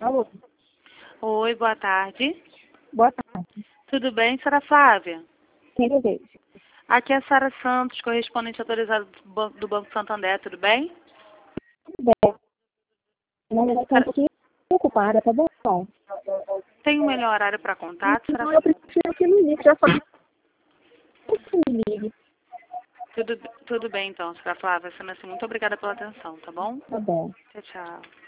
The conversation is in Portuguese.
Alô? Oi, boa tarde. Boa tarde. Tudo bem, Sra. Flávia? Quem deseja? Aqui é a Sara Santos, correspondente autorizada do Banco Santander, tudo bem? Tudo bem. Não, eu estou um pouquinho ocupada, tá bom? Tem um melhor horário para contato, Sra. Não, eu prefiro que me ligue, já falei. Que me ligue. Tudo bem, então, Sra. Flávia. Sendo assim, muito obrigada pela atenção, tá bom? Tá bom. Tchau, tchau.